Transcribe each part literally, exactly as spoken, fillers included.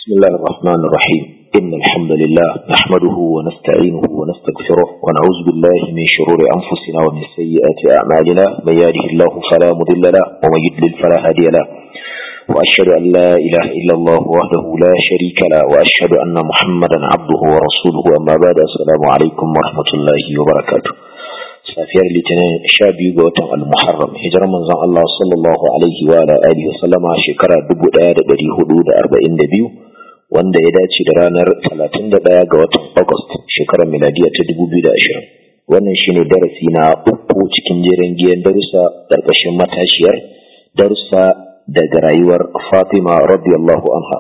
بسم الله الرحمن الرحيم إن الحمد لله نحمده ونستعينه ونستغفره ونعوذ بالله من شرور أنفسنا ومن سيئات أعمالنا من يهده الله فلا مضل له ومن يضلل فلا هادي له وأشهد أن لا إله إلا الله وحده لا شريك له وأشهد أن محمدا عبده ورسوله أما بعد السلام عليكم ورحمة الله وبركاته safiyar litinin sha biyu ga watan al-muharram hijirar manzon Allah sallallahu alaihi wa alihi wa sallama shekara dubu ɗaya da ɗari hudu da arba'in da biyu wanda ya dace da ranar talatin da ɗaya ga watan August shekarar miladiya ta dubu biyu da ashirin. Wannan shine darasi na uku cikin jerin giyan darussa ƙarƙashin matashiyar darussa daga rayuwar Fatima radiyallahu anha.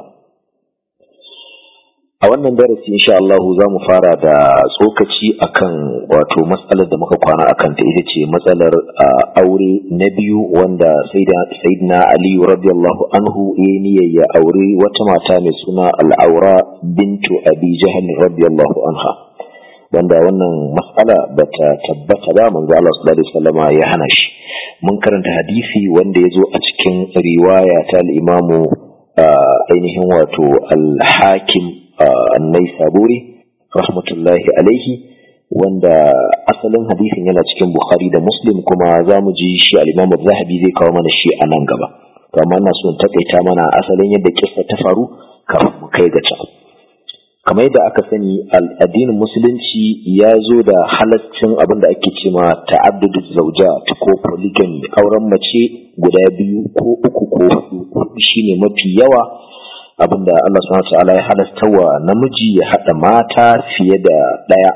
A wannan darasi insha Allah za mu fara da tsokaci akan wato matsalar da muka kwana akan ta ita ce matsalar aure na biyu wanda sayyidina Ali radiyallahu anhu ya niyyar ya aure wata mata mai suna Al-Aura bintu Abi Jahl radiyallahu anha, wanda wannan matsala bata tabbata ba, manzo Allah sallallahu alaihi wasallam ya hana shi. Mun karanta hadisi wanda ya zo a cikin riwaya ta al-Imamu ainihin wato al-Hakim An-Naisaburi rahmatullahi alaihi, wanda asalin hadisin yana cikin Bukhari da Muslim, kuma zamu ji shi al-Imam Az-Zahabi zai kawo mana shi a nan gaba. To amma ina so in takaita mana asalin yadda kissa ta faru kafin mu kai ga can. Kamar yadda aka sani, addinin musulunci ya zo da halaccin abin da ake cewa ta'adduduz zawjat ko polygamy, auren mace guda biyu ko uku ko hudu shine mafi yawa abinda Allah subhanahu wa ta'ala ya halasta wa namiji ya hada mata fiye da daya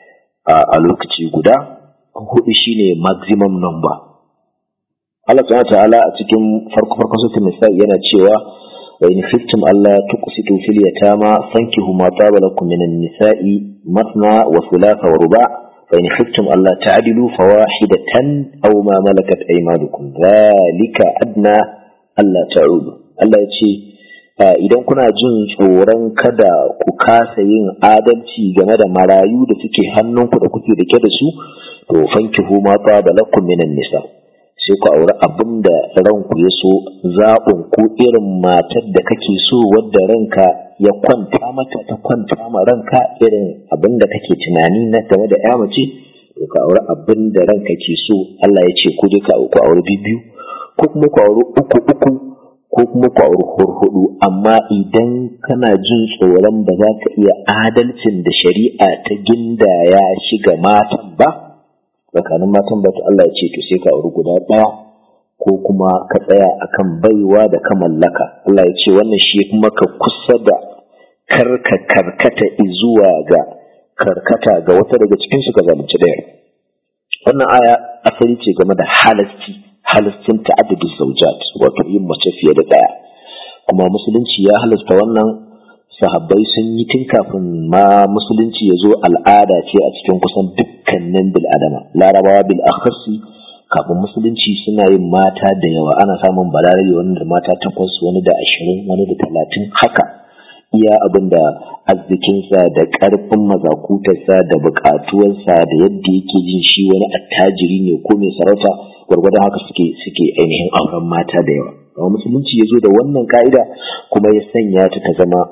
a lokaci guda. Hudu shine maximum number. Allah subhanahu wa ta'ala a cikin farko farko suratul nisa yana cewa wa in khiftum alla tuqsitu fil yatama fankihu ma taba lakum minan nisa'i mathna wa thulatha wa ruba' fa in khiftum alla ta'dilu fawahidatan aw ma malakat aymanukum dhalika adna alla ta'udu. Allah ya ce idan kuna jin tsoron kada ku kasa yin adalci game da marayu da suke hannunku da kuke rike da su, to fankihu ma taba lakum minan nisa, sai ku aure abinda ranku ya so, zaɓin ku irin matar da kake so wadda ranka ya kwanta mata ta kwanta ma ranka irin abinda kake tunani na game da ya mace, to ka aure abinda ranka ke so. Allah ya ce ku je ka ku aure biyu ko kuma ku aure uku uku ko kuma ku aure hurhudu, amma idan kana jin tsoron ba za ka iya adalcin da shari'a ta gindaya shiga matan ba, tsakanin matan ba ta Allah ya ce to sai ka aure guda ɗaya ko kuma ka tsaya akan baiwa da ka mallaka. Allah ya ce wannan shi kuma ka kusa da karka karkata zuwa ga karkata ga wata daga cikin su ka zalunci ɗaya. Wannan aya asali ce game da halasci halascin ta'addudu zawjat, wato yin mace fiye da daya, kuma musulunci ya halasta wannan. Sahabbai sun yi tun kafin ma musulunci ya zo, al'ada ce a cikin kusan dukkanin bil adama. Larabawa bil akhasi kafin musulunci suna yin mata da yawa, ana samun balarabe wani da mata takwas, wani da ashirin, wani da talatin, haka iya abin da arzikinsa da ƙarfin mazakutarsa da buƙatuwarsa da yadda yake jin shi wani attajiri ne ko mai sarauta, gwargwadon haka suke suke ainihin auren mata da yawa. Amma musulunci ya zo da wannan ka'ida kuma ya sanya ta ta zama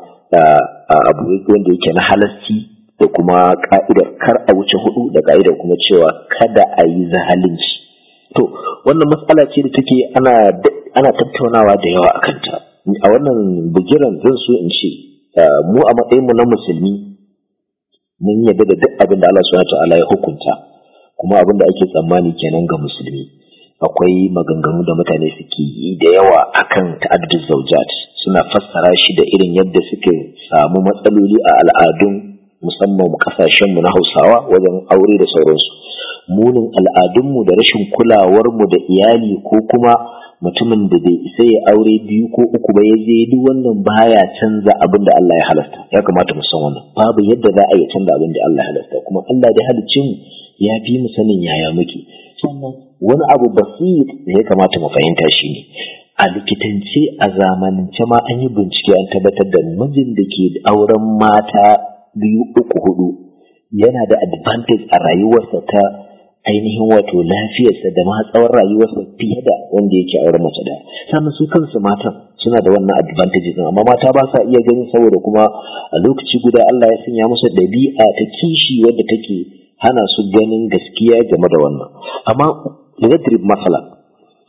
abu wanda yake na halasci, da kuma ka'idar kar a wuce hudu, da ka'idar kuma cewa kada a yi zalunci. To wannan matsala ce da take ana ana tattaunawa da yawa akan ta. A wannan bigiran zan so in ce mu a matsayin mu na musulmi mun yarda da duk abin da Allah subhanahu wa ta'ala ya hukunta, kuma abin da ake tsammani kenan ga musulmi. Akwai maganganu da mutane suke yi da yawa akan ta'adduduz zawjat, suna fassara shi da irin yadda suke samu matsaloli a al'adun musamman kasashen mu na Hausawa wajen aure da sauransu. Munin al'adunmu da rashin kulawarmu da iyali, ko kuma mutumin da bai isa ya aure biyu ko uku ba ya je, duk wannan baya canza abin da Allah ya halasta. Ya kamata mu san wannan, babu yadda za a yi canza abin da Allah ya halasta, kuma Allah da halicin ya fi mu sanin yaya muke. Sannan wani abu basit da ya kamata mu fahimta shi ne, a likitance a zamanance ma an yi bincike an tabbatar da mijin da ke auren mata biyu uku hudu yana da advantage a rayuwarsa ta ainihin wato lafiyarsa da ma tsawon rayuwarsa fiye da wanda yake auren mace da. Sannan su kansu matan suna da wannan advantage din, amma mata ba sa iya gani saboda kuma a lokaci guda Allah ya sanya musu ɗabi'a ta kishi wadda take hana su ganin gaskiya game da wannan. Amma nadrib masala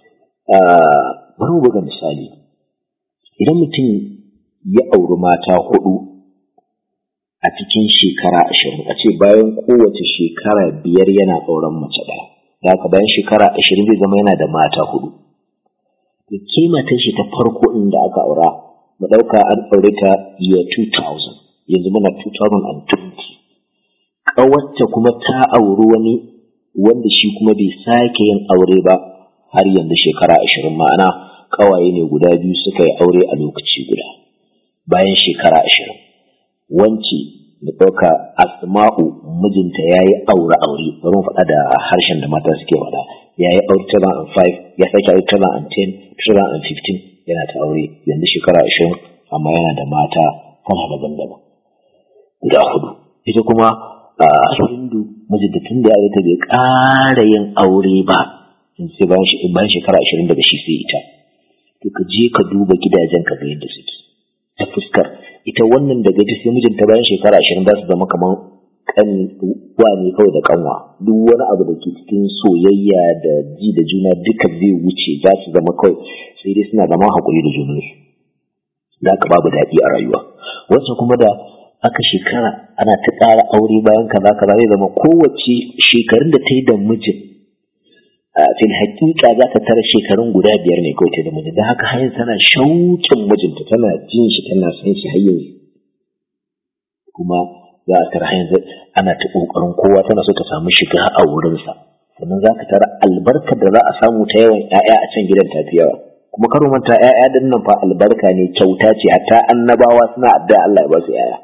bari mu buga misali. Idan mutum ya auri mata hudu a cikin shekara ashirin, a ce bayan kowace shekara biyar yana auren mace ɗaya, da haka bayan shekara ashirin zai zama yana da mata hudu. Da ke matan shi ta farko inda aka aura, mu ɗauka an aure ta year two thousand, yanzu muna two thousand twenty. Ƙawarta kuma ta auri wani wanda shi kuma bai sake yin aure ba har yanzu shekara ashirin, ma'ana ƙawaye ne guda biyu suka yi aure a lokaci guda bayan shekara ashirin. Wance da ɗauka Asma'u mijinta ya yi aure aure, bari mu faɗa da harshen da mata suke faɗa, ya yi aure two thousand five, ya sake aure two thousand ten, two thousand fifteen, yana ta aure yanzu shekara ashirin, amma yana da mata kala daban-daban guda hudu. Ita kuma Hindu mijinta tun da ya ta bai ƙara yin aure ba sai bayan shekara ashirin daga shi sai ita. To ka je ka duba gidajen ka ga yadda suke ta fuskar ita wannan daga ita sai mijinta bayan shekara ashirin za su zama kamar kan wani kawai da kanwa, duk wani abu da ke cikin soyayya da ji da juna duka zai wuce, za su zama kawai sai dai suna zama haƙuri da junansu, da ka babu daɗi a rayuwa. Wancan kuma da aka shekara ana ta ƙara aure bayan kaza kaza zai zama kowace shekarun da ta yi da mijin fil haƙiƙa za ta tara shekarun guda biyar ne kawai ta da mijin, da haka har tana shauƙin mijinta, tana jin shi, tana san shi har yanzu. Kuma za a tara yanzu ana ta ƙoƙarin kowa tana so ta samu shiga a wurinsa, sannan za ka tara albarkar da za a samu ta yawan 'ya'ya a can gidan tafi yawa. Kuma karo manta 'ya'ya din nan fa albarka ne, kyauta ce, hatta annabawa suna addu'a Allah ya ba su 'ya'ya.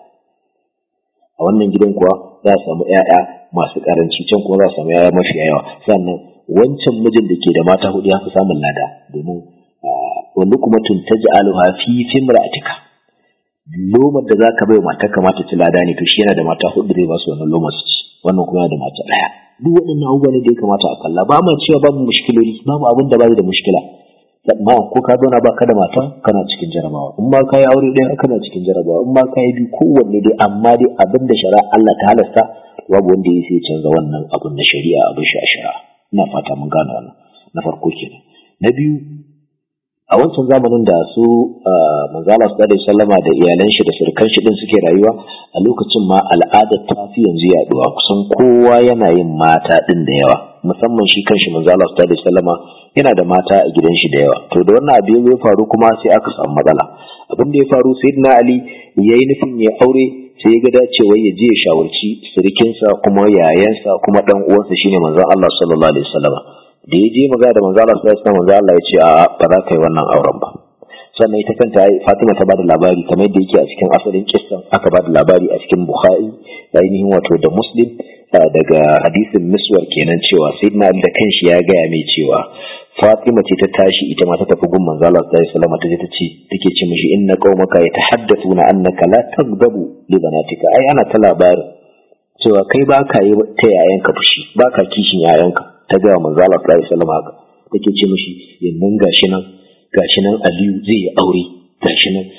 A wannan gidan kuwa za a samu 'ya'ya masu karanci, can kuma za a samu 'ya'ya mafi yawa. Sannan wancan mijin da ke da mata hudu ya fi samun lada, domin wanda kuma tun ta ji aluha fi fimra'atika, lomar da za ka bai mata kamata ci lada ne, to shi yana da mata hudu zai ba su wannan lomar su ci, wannan kuma yana da mata ɗaya. Duk waɗannan abubuwa ne da ya kamata a kalla. Ba ma cewa babu mushkiloli, babu abin da bai da mushkila. Ma ko ka zauna ba ka da mata kana cikin jarabawa, in ma ka yi aure ɗaya kana cikin jarabawa, in ma ka yi biyu, kowanne dai, amma dai abin da shari'a Allah ta halasta babu wanda ya sai canza wannan abin na shari'a, abin shi a shari'a. Ina fata mun gane wannan. Na farko kenan. Na biyu, a wancan zamanin da su manzo Allah sallallahu alaihi wasallama da iyalan shi da surkan shi din suke rayuwa, a lokacin ma al'adar ta fi yanzu yaduwa, kusan kowa yana yin mata din da yawa, musamman shi kanshi manzo Allah sallallahu alaihi wasallama yana da mata a gidan shi da yawa. To da wannan abu ya faru kuma sai aka samu matsala. Abin da ya faru, sayyidina Ali yayi nufin ya aure, sai ya ga dacewa ya je ya shawarci surikinsa kuma yayansa kuma dan uwansa shine manzo Allah sallallahu alaihi wasallama. Da ya je magana da manzo Allah sallallahu alaihi wasallam, manzo Allah ya ce a'a ba za ka yi wannan auren ba. Sannan ita kanta Fatima ta bada labari kamar yadda yake a cikin asalin kissan, aka bada labari a cikin Bukhari da ainihin wato da Muslim daga hadisin Miswar kenan, cewa sayyidina Ali da kanshi ya gaya mai cewa Fatima ce ta tashi ita ma ta tafi gun manzo Allah sallallahu alaihi wasallam, ta je ta ce take ce mishi inna qaumaka yatahaddathuna annaka la taghdabu li banatika, ai ana ta labarin cewa kai ba ka yi ta yayanka fushi, ba ka kishin yayanka. Ta ga manzo Allah sallallahu alaihi wasallam haka, take ce mishi yannan gashi nan gashi nan Aliyu zai yi aure, gashi nan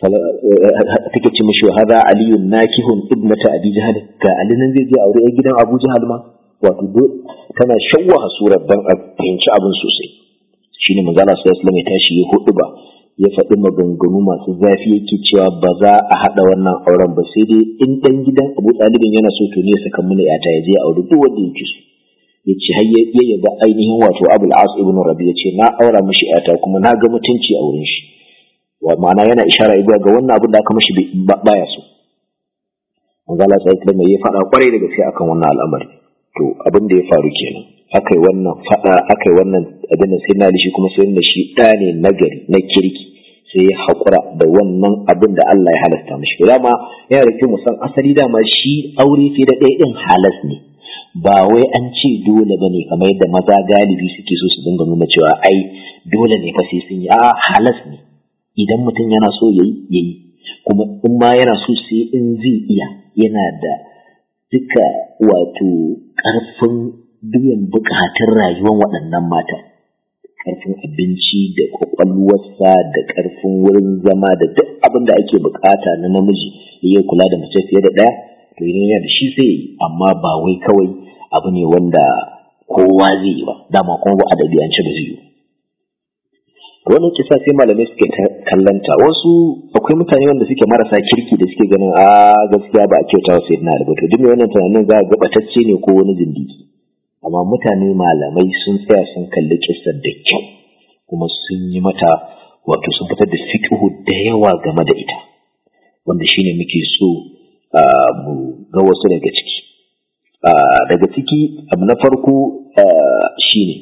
take ce mishi hada Aliyu nakihun ibnata Abi Jahl, ga Ali nan zai je aure a gidan Abu Jahl ma. Wato tana shawwaha surar dan a fahimci abin sosai. Shine manzo Allah sallallahu alaihi wasallam ya tashi ya hudu ba, ya faɗi maganganu masu zafi, yake cewa ba za a haɗa wannan auren ba, sai dai in ɗan gidan Abu Talibin yana so to ne saka mana yata ya je aure duk wanda yake so. Ya ce har ya yaba ainihin wato Abul As ibn Rabi, ya ce na aura mishi yata kuma na ga mutunci a wurin shi, wa ma'ana yana ishara ga wannan abin da aka mishi baya so. Manzo Allah sallallahu alaihi wasallam ya faɗa kwarai da gaske akan wannan al'amari. To abin da ya faru kenan, akai wannan faɗa akai wannan abin sai na lishi kuma sai da shi ɗa ne nagari na kirki, sai ya haƙura da wannan abin da Allah ya halasta mishi. Dama yana da kyau mu san asali dama shi aure sai da ɗaya ɗin halas ne, ba wai an ce dole ba ne kamar yadda maza galibi suke so su dinga nuna cewa ai dole ne fa sai sun yi. A halas ne, idan mutum yana so yayi yayi, kuma in ma yana so sai in zai iya, yana da duka wato ƙarfin biyan buƙatun rayuwar waɗannan mata. ƙarfin abinci da ƙwaƙwalwarsa da ƙarfin wurin zama da duk abin da ake bukata na namiji ya kula da mace fiye da ɗaya to idan yana da shi sai yi, amma ba wai kawai abu ne wanda kowa zai yi ba, dama kuma ba adabi an ci ba zai yi. Wannan kisa sai malamai suke kallanta, wasu akwai mutane wanda suke marasa kirki da suke ganin a gaskiya ba a kyauta wa sayyidina Ali ba, to duk wannan tunanin za a gabatacce ne ko wani zindiki. Amma mutane malamai sun tsaya sun kalli kissar da kyau kuma sun yi mata wato sun fitar da fiqhu da yawa game da ita, wanda shine muke so mu ga wasu daga ciki. Daga ciki abu na farko shine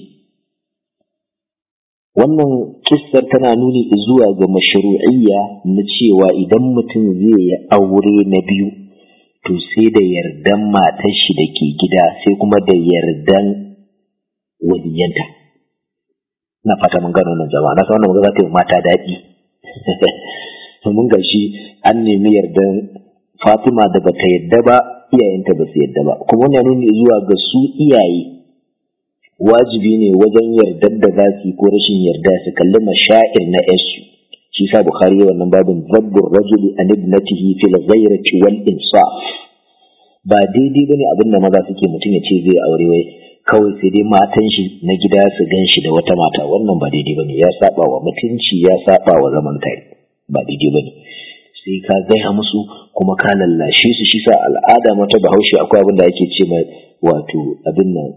wannan kissar tana nuni zuwa ga mashru'iyya na cewa idan mutum zai yi aure na biyu to sai da yardan matar shi da ke gida sai kuma da yardan waliyanta. Na fata mun gano nan jama'a, na san wannan magana za ta yi mata daɗi. Mun ga shi an nemi yardan Fatima da bata yadda ba, iyayenta ba su yadda ba, kuma wannan nuni zuwa ga su iyaye wajibi ne wajen yardar da za su yi ko rashin yarda su kalli mashaa'ir na yasu. shi sa Bukhari wannan babin zabbur rajuli an ibnatihi fil ghayrati wal insaf. Ba daidai bane abin da maza suke mutum ya ce zai aure wai kawai sai dai matan shi na gida su gan shi da wata mata, wannan ba daidai bane, ya saba wa mutunci, ya saba wa zaman tare, ba daidai bane. Sai ka gaya musu kuma ka lallashe su. Shi sa al'ada mata Bahaushe akwai abin da ake ce mai wato abin nan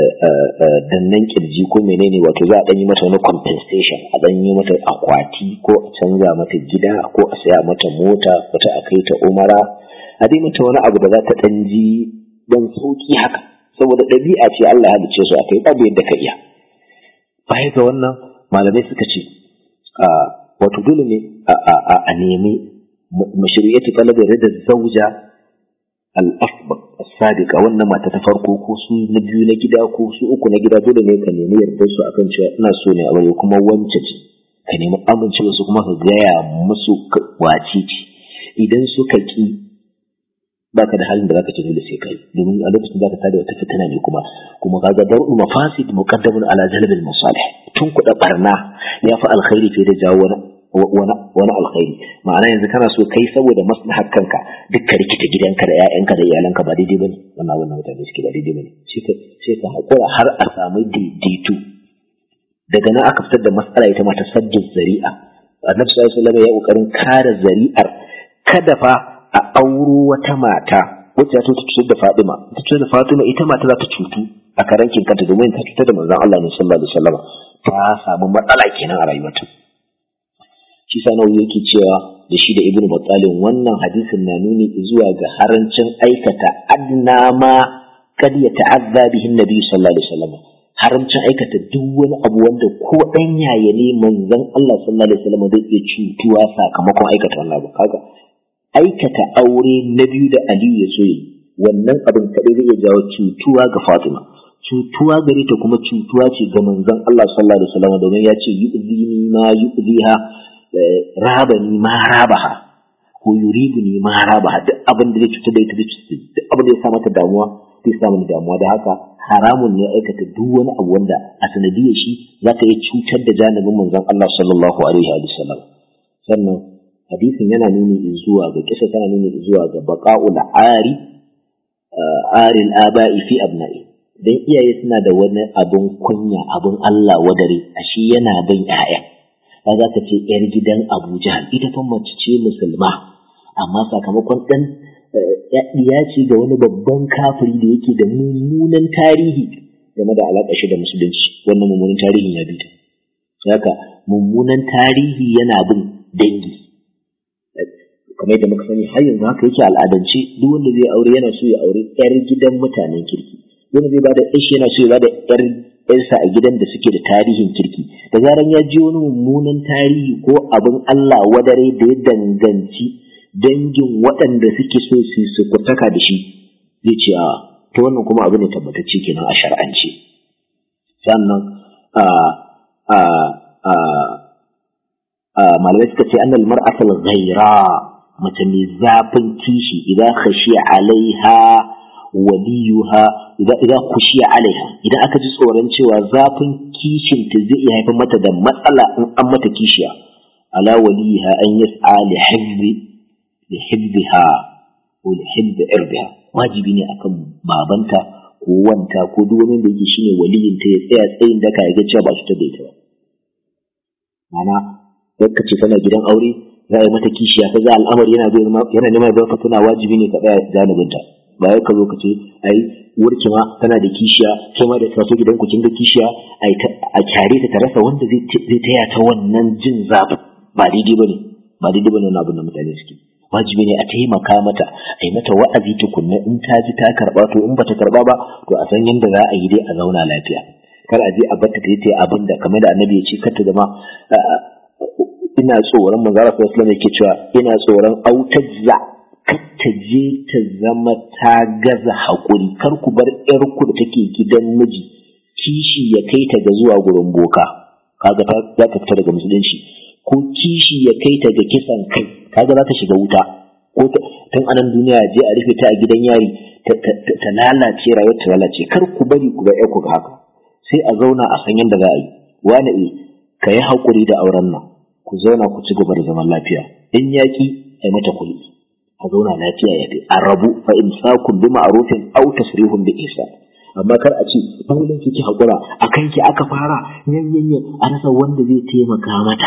dannan kirji ko menene, wato za a dan yi mata wani compensation, a dan yi mata akwati ko a canza mata gida ko a saya mata mota, wata a kai ta umara, a dai mata wani abu da za ta dan ji dan sauki haka, saboda ɗabi'a ce Allah ya halicce su akai, babu yadda ka iya. Baya ga wannan malamai suka ce wato dole ne a nemi mashru'iyatu talabi rida zawja al-asbaq as-sadiqa, wannan mata ta farko ko su na biyu na gida ko su uku na gida, dole ne ka nemi yardar su akan cewa ina so ne aure kuma wance ce, ka nemi amincewa su kuma ka gaya musu wace ce. Idan suka ki baka da halin da zaka ce dole sai kai, domin a lokacin zaka tada wata fitina ne kuma kuma kaga dar'u mafasid muqaddamun ala jalbil masalih, tun kuɗa barna ya fi alkhairi fiye da jawo wani wani alkhairi. Ma'ana yanzu kana so kai saboda maslahar kanka duk ka rikita gidanka da ƴaƴanka da iyalanka, ba daidai bane wannan wannan mutane suke, ba daidai bane. Sai ka sai ka hakura har a samu daidaito. Daga nan aka fitar da mas'ala ita ma ta saddin zari'a. Annabi sallallahu alaihi wasallam ya kokarin kare zari'ar kada fa a auro wata mata wacce ta cutar da Fatima, ta cutar da Fatima ita mata za ta cutu a karankin kanta domin ta cutar da manzon Allah ne sallallahu alaihi wasallam, ta samu matsala kenan a rayuwarta. Shi sa nawawi yake cewa da shi da Ibn Battalin wannan hadisin na nuni zuwa ga harancin aikata adna ma kad ya ta'azza bihi Nabi sallallahu alaihi wasallam, harancin aikata duk wani abu wanda ko dan yaye ne manzon Allah sallallahu alaihi wasallam zai iya cutuwa sakamakon aikata wannan abu. Kaga aikata aure na biyu da Aliyu ya so yi, wannan abin kadai zai jawo cutuwa ga Fatima, cutuwa gare ta kuma cutuwa ce ga manzon Allah sallallahu alaihi wasallam, domin ya ce yu'zini ma yu'ziha rabani ma rabaha ko yuribuni ma rabaha, duk abin da zai cutar da ita, duk abin da ya sa mata damuwa zai sa mata damuwa. Da haka haramun ne aikata duk wani abu wanda a sanadiyar shi za ka iya cutar da janibin manzon Allah sallallahu alaihi wa sallam. Sannan hadisin yana nuni zuwa ga kisa, tana nuni zuwa ga baqa'ul ari aril aba'i fi abna'i, dan iyaye suna da wani abun kunya, abun Allah wadare, ashe yana bin ƴaƴa. Ba za ka ce ‘yar gidan Abu Jahal, ita fa mace ce musulma, amma sakamakon ɗan ya ce ga wani babban kafiri da yake da mummunan tarihi game da alaƙa shi da musulunci, wannan mummunan tarihin ya bi ta. Haka mummunan tarihi yana bin dangi. Kamar yadda muka sani har yanzu haka yake al'adance, duk wanda zai aure yana so ya aure ‘yar gidan mutanen kirki, wanda zai bada ‘yashi yana so ya bada ‘yar ‘yarsa a gidan da suke da tarihin kirki. Da zaran ya ji wani mummunan tarihi ko abin Allah wadare da ya danganci dangin waɗanda suke so su sukutaka da shi, zai ce a ta wannan kuma abu ne tabbatacce kenan a shar'ance. Sannan a a a a malamai suka ce annal mar'atul ghaira, mace mai zafin kishi, idan khashiya alaiha waliyuha idan idan kushiya alaiha idan aka ji tsoron cewa zafin kishin ta zai iya haifar mata da matsala in an mata kishiya ala waliha an yas'a li hifzi li hifziha ko li hifzi irbiha wajibi ne akan babanta ko wanta ko duk wani da yake shine waliyin ta ya tsaya tsayin daka ya ga cewa ba su tabe ta ba mana yadda ce tana gidan aure za a yi mata kishiya ta za al'amari yana yana neman ya baka tana wajibi ne ka tsaya janibinta ba ya ka zo ka ce ai wurki ma tana da kishiya kai ma da ka so gidan ku kin ga kishiya ai a kyare ta ta rasa wanda zai zai taya ta wannan jin zafi ba daidai bane ba daidai bane wannan abin da mutane suke wajibi ne a taimaka mata ai mata wa'azi tukunna in ta ji ta karba to in bata karba ba to a san yanda za a yi dai a zauna lafiya kar a je a batta ta yi abin da kamar da annabi ya ce kar ta zama ina tsoron manzo Allah sallallahu alaihi wasallam yake cewa ina tsoron autajza ta je ta zama ta gaza haƙuri kar ku bar ƴarku da take gidan miji kishi ya kai ta ga zuwa gurin boka kaga ta za ta fita daga musulunci ko kishi ya kai ta ga kisan kai kaga za ta shiga wuta ko tun anan duniya je a rufe ta a gidan yari ta lalace rayuwar ta lalace kar ku bari ku bar ƴarku haka sai a zauna a san yadda za a yi wani eh ka yi haƙuri da auren nan ku zauna ku ci gaba da zaman lafiya in yaki ai mata kulli a zauna lafiya ya fi a rabu fa imsakun bi ma'rufin aw tasrihun bi ihsan amma kar a ce dole kike hakura akan ki aka fara yanyanyen a rasa wanda zai taimaka mata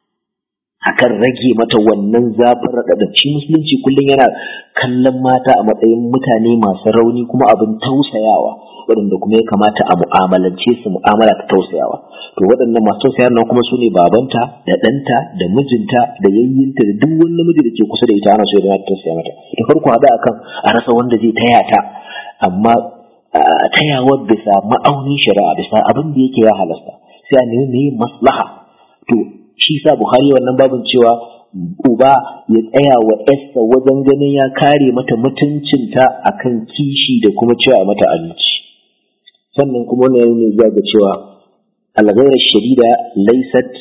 akan rage mata wannan zafin radadin shi musulunci kullum yana kallon mata a matsayin mutane masu rauni kuma abin tausayawa waɗanda kuma ya kamata a mu'amalance su mu'amala ta tausayawa to waɗannan masu tausayar nan kuma su ne babanta da ɗanta da mijinta da yayyinta da duk wani namiji da ke kusa da ita ana so ya tausaya mata da farko haɗa akan a rasa wanda zai taya ta amma tayawar bisa ma'aunin shari'a bisa abin da yake ya halasta sai a nemi maslaha to shi sa Bukhari wannan babin cewa uba ya tsaya wa Esther wajen ganin ya kare mata mutuncinta akan kishi da kuma cewa mata abinci sannan kuma wannan ne ya ga cewa al-ghayra shadida laysat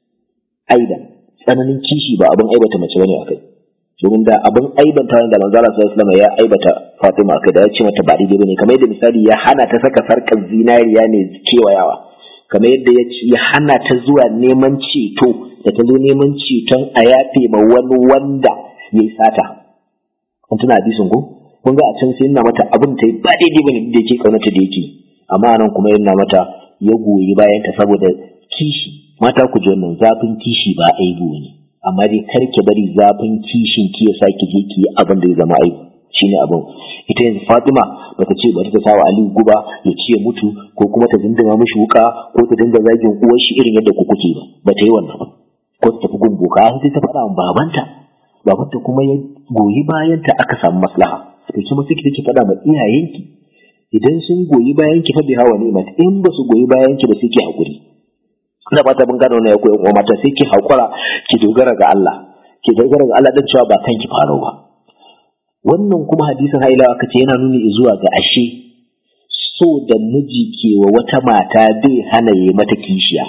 aidan tsananin kishi ba abin aibata mace bane akai domin da abin aibanta da manzo Allah sallallahu alaihi wasallam ya aibata Fatima akai da ya ce mata ba daidai bane kamar yadda misali ya hana ta saka sarkar zinariya ne kewayawa kamar yadda ya hana ta zuwa neman ceto da ta zo neman ceton a yafe ma wani wanda ya yi sata kun tuna hadisin ko kun ga a can sai yana mata abin ta yi ba daidai bane da yake kaunata da yake amma nan kuma yana mata ya goyi bayan ta saboda kishi mata ku ji wannan zafin kishi ba aibu ne amma dai kar ki bari zafin kishin ki ya saki je ki abin da ya zama aibu shine abin ita yanzu Fatima bata ce bata ta sawa Ali guba ya ce mutu ko kuma ta dindima mishi wuka ko ta dinga zagin uwar shi irin yadda ku kuke ba bata yi wannan ba ko ta tafi gun boka sai ta faɗa wa babanta babanta kuma ya goyi bayan ta aka samu maslaha to kuma sai kike faɗa ma iyayenki idan sun goyi bayan ki fa bi hawa ne mata in ba su goyi bayan ki ba sai ki hakuri ina fata mun gano ne ya koyi uwa mata sai ki hakura ki dogara ga Allah ki dogara ga Allah dan cewa ba kanki faro ba wannan kuma hadisin haila aka ce yana nuni zuwa ga ashe so da miji ke wa wata mata bai hana yi mata kishiya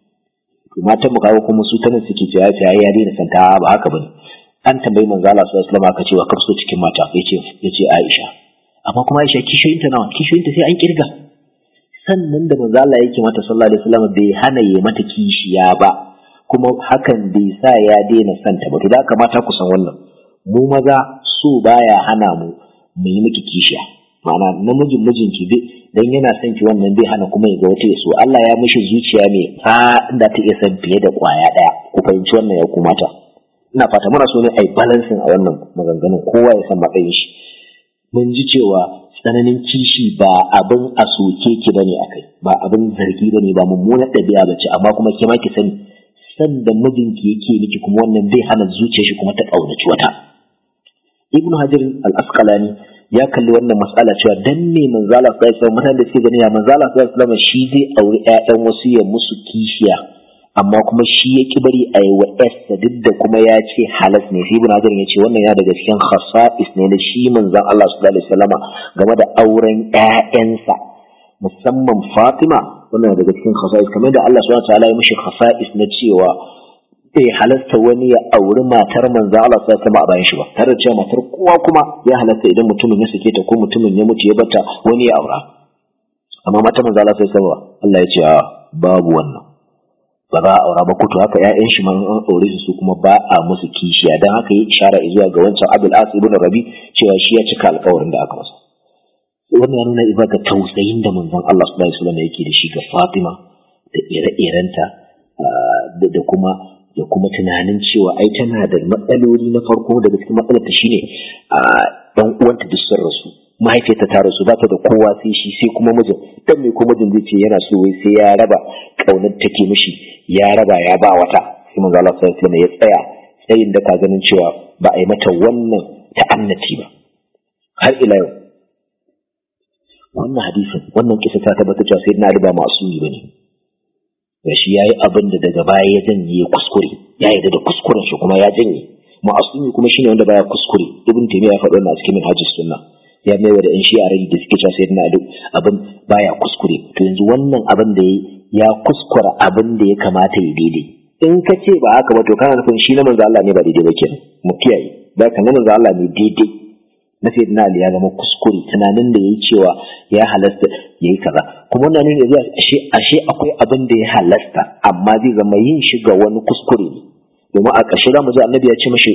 to matan mu kawo kuma su tana suke cewa ya ya daina santa ba haka bane an tambayi manzo Allah sallallahu alaihi wasallam aka ce wa kafso cikin mata yace yace Aisha amma kuma Aisha kishiyoyinta nawa kishiyoyinta sai an kirga sannan da manzo Allah yake mata sallallahu alaihi wasallam bai hana yi mata kishiya ba kuma hakan bai sa ya daina santa ba to da kamata ku san wannan mu maza so baya hana mu mu yi miki kishiya ma'ana namijin mijinki bai dan yana son ki wannan bai hana kuma ya ga wata so Allah ya mishi zuciya ne fa inda ta iya san fiye da kwaya daya ku fahimci wannan ya kumata ina fata muna so ne ai balancing a wannan maganganun kowa ya san matsayin shi mun ji cewa tsananin kishi ba abin a soke ki bane akai ba abin zargi bane ba mummunar dabi'a bace amma kuma ke ma ki sani san da mijinki yake miki kuma wannan bai hana zuciyar shi kuma ta kaunaci wata ibnu hajar al-asqalani ya kalli wannan mas'ala cewa dan me manzo Allah sallallahu alaihi wasallam mutanen da suke gani ya manzo Allah sallallahu alaihi wasallam shi zai aure ƴaƴan wasu ya musu kishiya amma kuma shi ya ki bari a yi wa Esther duk da kuma ya ce halas ne sai ibnu hajar ya ce wannan ya daga cikin khasa'is ne na shi manzon Allah sallallahu alaihi wasallam game da auren ƴaƴansa musamman Fatima wannan daga cikin khasa'is kamar da Allah subhanahu wa ta'ala ya mishi khasa'is na cewa bai halasta wani ya auri matar manzo Allah sallallahu alaihi wasallam a bayan shi ba tare da cewa matar kowa kuma ya halasta idan mutumin ya sake ta ko mutumin ya mutu ya bata wani ya aura amma matar manzo Allah sallallahu alaihi wasallam Allah ya ce a babu wannan ba za a aura ba kuto haka ƴaƴan shi man an aure su kuma ba a musu kishiya dan haka yi ishara zuwa ga wancan Abul As ibn Rabi cewa shi ya cika alƙawarin da aka masa wannan ya nuna ibaka tausayin da manzon Allah sallallahu alaihi wasallam yake da shi ga Fatima da ire-irenta da kuma da kuma tunanin cewa ai tana da matsaloli na farko daga cikin matsalar ta shine a dan uwanta duk sun rasu mahaifiyarta ta rasu ba ta da kowa sai shi sai kuma mijin dan me ko mijin zai ce yana so wai sai ya raba kaunar take mishi ya raba ya ba wata sai manzo Allah sallallahu alaihi wasallam ya tsaya tsayin da ka ganin cewa ba a yi mata wannan ta'annati ba har ila yau wannan hadisin wannan kisa ta tabbata cewa sayyidina Ali ba masumi bane da shi yayi abin da daga baya ya janye kuskure ya yarda da kuskuren shi kuma ya janye ma'asumi kuma shine wanda baya kuskure ibn taymiya ya faɗa wannan a cikin minhajus sunna ya mai wa da in shi'a rai da suke cewa sayyidina Ali abin baya kuskure to yanzu wannan abin da ya kuskura abin da ya kamata ya daidai in ka ce ba haka ba to kana nufin shi na manzo Allah ne ba daidai ba kenan mu kiyaye da kan manzo Allah ne daidai na sayyidina Ali ya zama kuskure tunanin da yayi cewa ya halasta yayi kaza kuma wannan ne zai ashe ashe akwai abin da ya halasta amma zai zama yin shi ga wani kuskure ne domin a ƙarshe zamu ji annabi ya ce mashi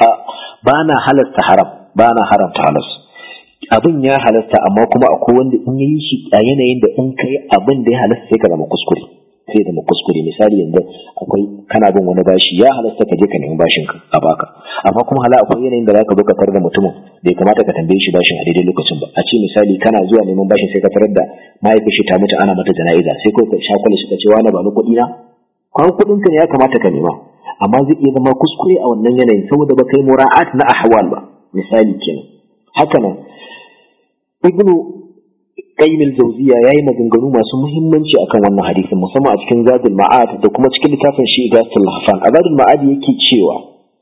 ba na halasta haram ba na haramta halas abin ya halasta amma kuma akwai wanda in yayi shi a yanayin da in kai abin da ya halasta sai ka zama kuskure sai zama kuskure misali yanzu akwai kana bin wani bashi ya halasta ka je ka nemi bashin ka a baka amma kuma hala akwai yanayin da zaka zo ka tarar da mutumin bai kamata ka tambaye shi bashin a daidai lokacin ba a ce misali kana zuwa neman bashin sai ka tarar da mahaifin shi ta mutu ana mata jana'iza sai kai ka shakwale shi ka ce wani ba ni kuɗi na kwan kuɗin ka ne ya kamata ka nema amma zai iya zama kuskure a wannan yanayin saboda ba kai mura'at na ahwal ba misali kenan haka nan ibnu qayyim al-jawziya yayi maganganu masu muhimmanci akan wannan hadisin musamman a cikin zadul ma'ad da kuma cikin littafin shi igatul lahfan a zadul ma'ad yake cewa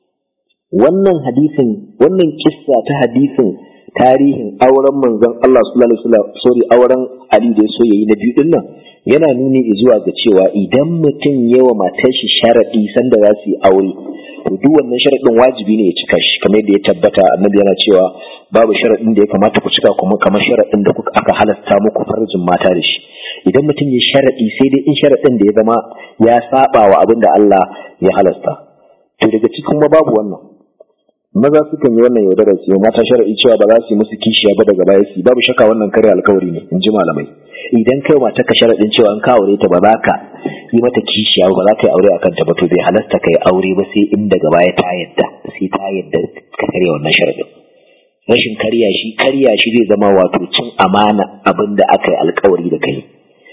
wannan hadisin wannan kissa ta hadisin tarihin auren manzon Allah sallallahu alaihi wasallam sorry auren Ali da so yayi na biyu din nan yana nuni zuwa ga cewa idan mutum yawa matar shi sharadi sanda za su yi aure to duk wannan sharadin wajibi ne ya cika shi kamar yadda ya tabbata annabi yana cewa babu sharadin da ya kamata ku cika kuma kamar sharadin da kuka aka halasta muku farjin mata da shi idan mutum ya sharadi sai dai in sharadin da ya zama ya saba wa abin da Allah ya halasta to daga cikin ma babu wannan maza sukan yi wannan yaudarar su mata sharadi cewa ba za su yi musu kishiya ba daga baya su babu shakka wannan kare alkawari ne in ji malamai idan kai mata ka sharadin cewa in ka aure ta ba za ka yi mata kishiya ba za ka yi aure akan ta ba to bai halasta kai aure ba sai in daga baya ta yadda sai ta yadda ka karya wannan sharadin rashin karya shi karya shi zai zama wato cin amana abin da aka yi alkawari da kai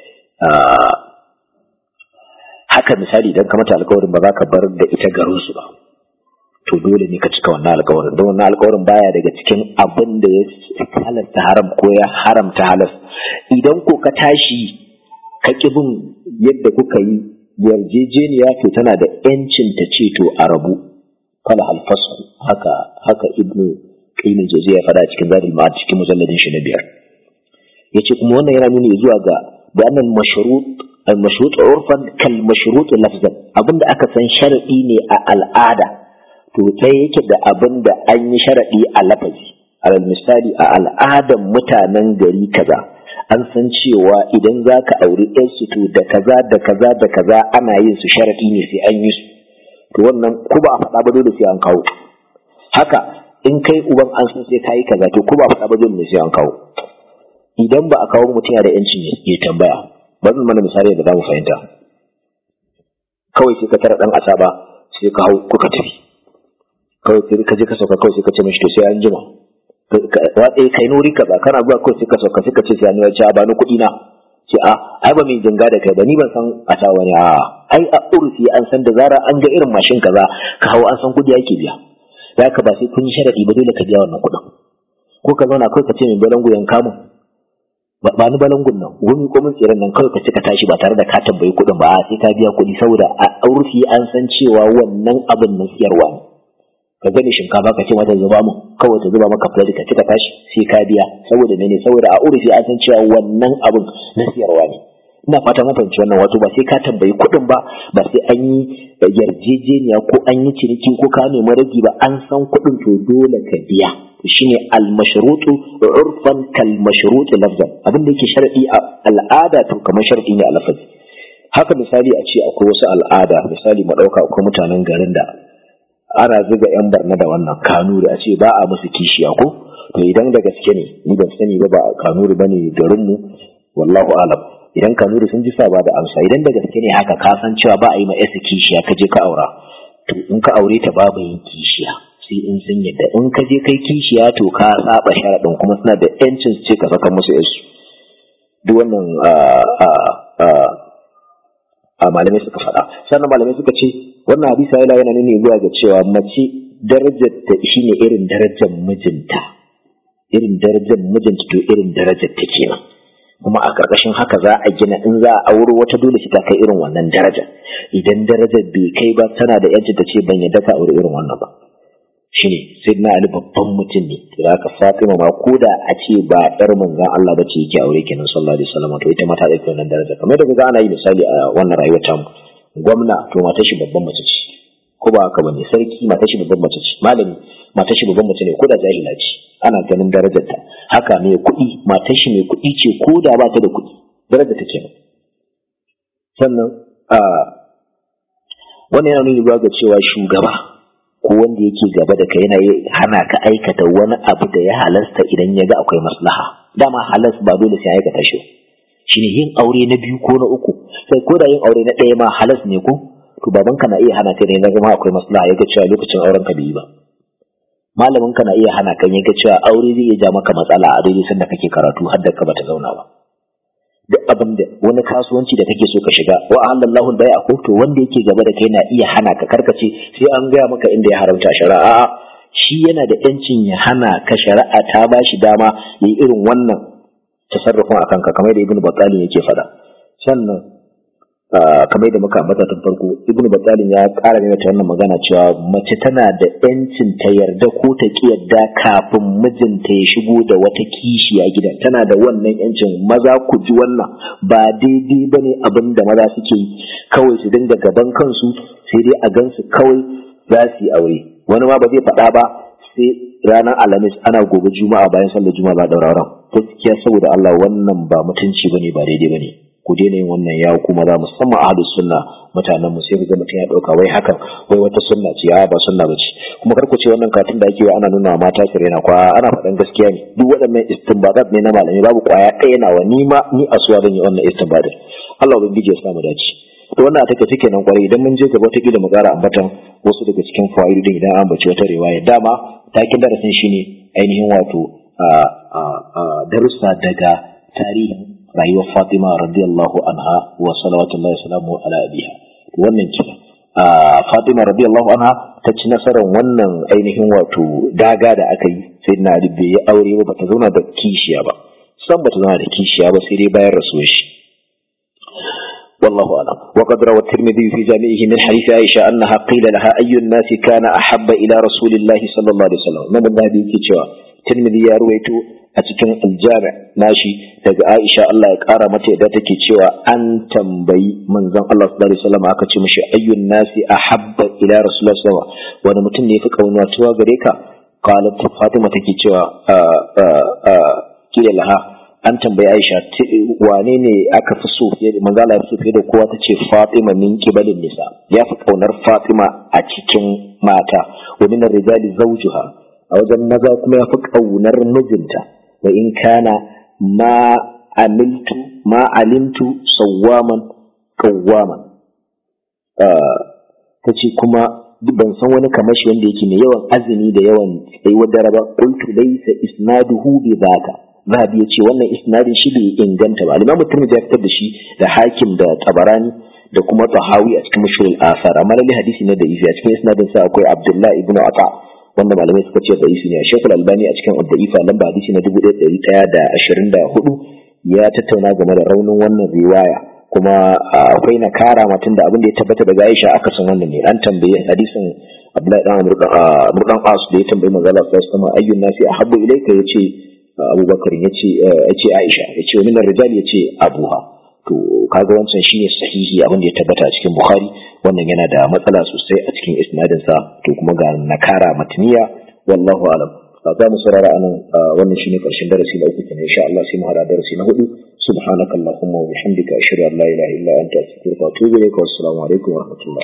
haka misali idan ka mata alkawarin ba za ka bar da ita garin su ba to dole ne ka cika wannan alkawarin don wannan alkawarin baya daga cikin abin da ya halarta haram ko ya haramta halas idan ko ka tashi ka ki bin yadda kuka yi yarjejeniya to tana da yancin ta ce to a rabu kala alfasu haka haka ibnu qayyim al-jawziyya ya fada cikin zadul ma'ad cikin mujalladin shi na biyar yace kuma wannan yana nuni zuwa ga da annal mashrut al-mashrut urfan kal mashrut lafzan abinda aka san sharadi ne a al'ada to sai yake da abinda an yi sharadi a lafazi alal misali a al'adan mutanen gari kaza an san cewa idan zaka auri ɗan su to da kaza da kaza da kaza ana yin su sharadi ne sai an yi su to wannan ko ba a faɗa ba dole sai an kawo haka in kai uban an san sai kai kaza to ko ba faɗa ba dole ne sai an kawo idan ba a kawo mutum ya da yancin ya tambaya ba zan mana misali da zamu fahimta kawai sai ka tara dan asaba sai ka hau kuka tafi kawai sai ka je ka sauka kawai sai ka ce mishi to sai an jima waɗe kai nuri kaza kana zuwa kawai sai ka sauka sai ka ce sai an yi ba ni kuɗi na ce a ai ba mai jinga da kai ba ni ban san asawa ne a ai a urfi an san da zara an ga irin mashin kaza ka hau an san kuɗi ake biya ya ka ba sai kun yi sharadi ba dole ka biya wannan kuɗin ko ka zauna kawai ka ce min balangu yanka mun ba ni balangun nan wani ko mun tsiran nan kawai ka ce ka tashi ba tare da ka tambayi kuɗin ba sai ka biya kuɗi saboda a urfi an san cewa wannan abin na siyarwa ne ka gani shinkafa ka ce mata zuba mun kawai ta zuba maka plate ka ci ka tashi sai ka biya saboda mene saboda a urfi an san cewa wannan abin na siyarwa ne ina fata mun fahimci wannan, wato ba sai ka tambayi kuɗin ba ba sai an yi yarjejeniya ko an yi ciniki ko ka nemi ragi ba, an san kuɗin to dole ka biya. shine al-mashrutu urfan kal mashruti lafzan, abin da yake sharadi a al'ada to kamar sharadi ne a lafazi. Haka misali a ce akwai wasu al'ada, misali mu dauka akwai mutanen garin da ana zuga yan barna da wannan kanuri, a ce ba a musu kishiya ko, to idan da gaske ne, ni ban sani ba ba kanuri bane garin mu, wallahu alam, idan kanuri sun ji sa ba da amsa, idan da gaske ne haka ka san cewa ba a yi ma yasa kishiya ka je ka aura, to in ka aure ta babu yin kishiya sai in sun yadda, in ka je kai kishiya to ka saba sharadin, kuma suna da yancin su ce ka saka musu yasu. Duk wannan a malamai suka faɗa. Sannan malamai suka ce wannan hadisi yana yana nuni zuwa ga cewa mace darajar ta shine irin darajar mijinta, irin darajar mijinta to irin darajar ta kenan, kuma a karkashin haka za a gina, in za a auro wata dole shi ta kai irin wannan daraja. Idan darajar bai kai ba tana da yanci ta ce ban yadda ka aure irin wannan ba. Shine sayyidina Ali babban mutum ne, da aka Fatima ma koda a ce ba yar manzon Allah bace yake aure kenan sallallahu alaihi wasallam, to ita ma ta dauki wannan daraja. Kamar da kaga ana yi misali a wannan rayuwar ta mu, gwamna to matar shi babban mace ce, ko ba haka bane, sarki matar shi babban mace ce, malami matar shi babban mace ne koda jahila ce, ana ganin darajar ta. Haka mai kuɗi matar shi mai kuɗi ce koda ba ta da kuɗi, darajar ta kenan. Sannan a wannan yana nuni ga cewa shugaba ko wanda yake gaba da kai yana hana ka aikata wani abu da ya halasta idan ya ga akwai maslaha. Dama halas ba dole sai aikata shi, shine yin aure na biyu ko na uku, sai ko da yin aure na ɗaya ma halas ne ko, to babanka na iya hana ka ne na zama akwai maslaha, yaga cewa lokacin auren ka bai ba. Malamin ka na iya hana kan yaga cewa aure zai iya ja maka matsala a daidai sanda kake karatu har da ka bata zauna ba. Duk abin da wani kasuwanci da kake so ka shiga, wa ahallallahu bai'a ko, to wanda yake gaba da kai na iya hana ka, karkace sai an gaya maka inda ya haramta shari'a, shi yana da yancin ya hana ka, shari'a ta ba shi dama yayi irin wannan tasarrufin akan ka, kamar da Ibn Battal yake faɗa. Sannan kamar da muka ambata tun farko, Ibn Battal ya ƙara ne ta wannan magana cewa mace tana da yancin ta yarda ko ta ki yarda kafin mijinta ya shigo da wata kishi a gidan, tana da wannan yancin. Maza ku ji wannan, ba daidai bane abin da maza suke yi, kawai su dinga gaban kansu sai dai a gansu kawai za su yi aure, wani ma ba zai faɗa ba sai ranar Alhamis ana gobe Juma'a bayan sallar Juma'a ba daura ran. Gaskiya saboda Allah wannan ba mutunci bane, ba daidai bane. Ku daina yin wannan yawo kuma za musamman ahlus sunna mutanen mu, sai ku ga mutum ya dauka wai hakan wai wata sunna ce, a ba sunna bace. Kuma kar ku ce wannan katin da ake yi ana nuna mata sirri na, kwa ana faɗan gaskiya ne. Duk waɗannan istinbadat ne na malami, babu kwaya ɗaya nawa, ni ma ni asuwa zan yi wannan istinbadat. Allah ubangiji ya sa mu dace. To wannan take take nan kwarai, idan mun je gaba ta kila mu ƙara ambatan wasu daga cikin fa'idodin idan an bace wata riwaya. Dama takin darasin shine ainihin wato a a darussa daga tarihin rayuwar Fatima radiyallahu anha wa salawatullahi salamu ala abiha. Wannan kira Fatima radiyallahu anha ta ci nasarar wannan ainihin wato daga da aka yi, sai na Ali bai yi aure ba, bata zauna da kishiya ba, san bata zauna da kishiya ba sai dai bayan rasuwar shi. والله أعلم. وقد روى الترمذي في جامعه من حديث عائشة أنها قيل لها أي الناس كان أحب إلى رسول الله صلى الله عليه وسلم. من النبي كتشوا الترمذي يرويته أتكلم الجامع ماشي daga Aisha Allah ya kara mata da take cewa an tambayi manzon Allah sallallahu alaihi wasallam aka ce mishi ayyun nasi ahabba ila rasulullah sallallahu alaihi wasallam, wani mutum ne yafi kaunatuwa gare ka? Qalat Fatima take cewa kila laha, an tambayi Aisha wane ne aka fi so fiye da manzo Allah ya fi so fiye da kowa, tace Fatima min kibalin nisa, ya fi kaunar Fatima a cikin mata, wa min ar-rijali zawjuha, a wajen maza kuma ya fi kaunar mijinta. wa in kana ma amiltu ma alimtu sawaman qawwaman, tace kuma ban san wani kamar shi wanda yake mai yawan azumi da yawan tsayuwar dare ba. Qultu laysa isnaduhu bi dhaka, Zahabi yace wannan isnadin shi bai inganta ba. Al-Imam Tirmidhi ya fitar da shi da Hakim da Tabarani da kuma Tahawi a cikin Mashhur al-Athar, amma lalle hadisi ne da ifi. A cikin isnadin sa akwai Abdullah ibn Ata wanda malamai suka ce da ifi ne. Sheikh Al-Albani a cikin Ad-Da'ifa lamba hadisi na dubu ɗaya da ɗari ɗaya da ashirin da hudu ya tattauna game da raunin wannan riwaya, kuma akwai nakara matan da abin da ya tabbata daga Aisha aka san wannan ne. An tambaye hadisin Abdullahi dan Amr dan As da ya tambaye manzo Allah sallallahu alaihi wasallam ayyun nasi ahabbu ilayka, yace Abubakar, yace yace Aisha, yace min ar-rijal yace Abuha. to kaga wancan shine sahihi abin da ya tabbata a cikin Bukhari, wannan yana da matsala sosai a cikin isnadin sa, to kuma ga nakara matniya, wallahu alam. za mu saurara anan, wannan shine karshen darasi na uku kenan, insha Allah sai mu hada darasi na hudu. subhanakallahumma wa bihamdika ashhadu an la ilaha illa anta astaghfiruka wa atubu ilaik, wa assalamu alaikum wa rahmatullah.